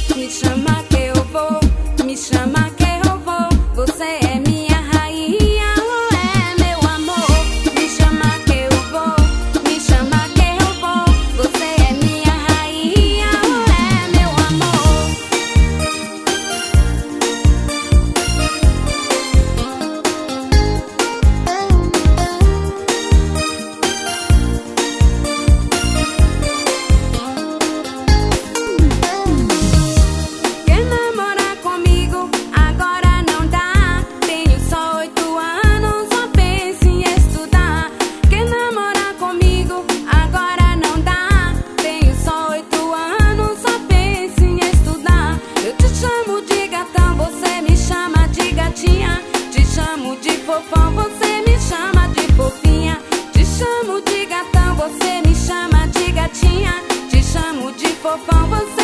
Me chama que eu vou, me chama que eu vou. Você é minha rainha, oh, é meu amor. Me chama que eu vou, me chama que eu vou. Você é minha rainha, oh, é meu amor. Quer namorar comigo? Agora não dá. Tenho só 8 anos, só penso em estudar. Quer namorar comigo? Agora não dá. Tenho só 8 anos, só penso em estudar. Eu te chamo de gatão, você me chama de gatinha. Te chamo de fofão, você me chama de fofinha. Te chamo de gatão, você me chama de gatinha. Te chamo de fofão, você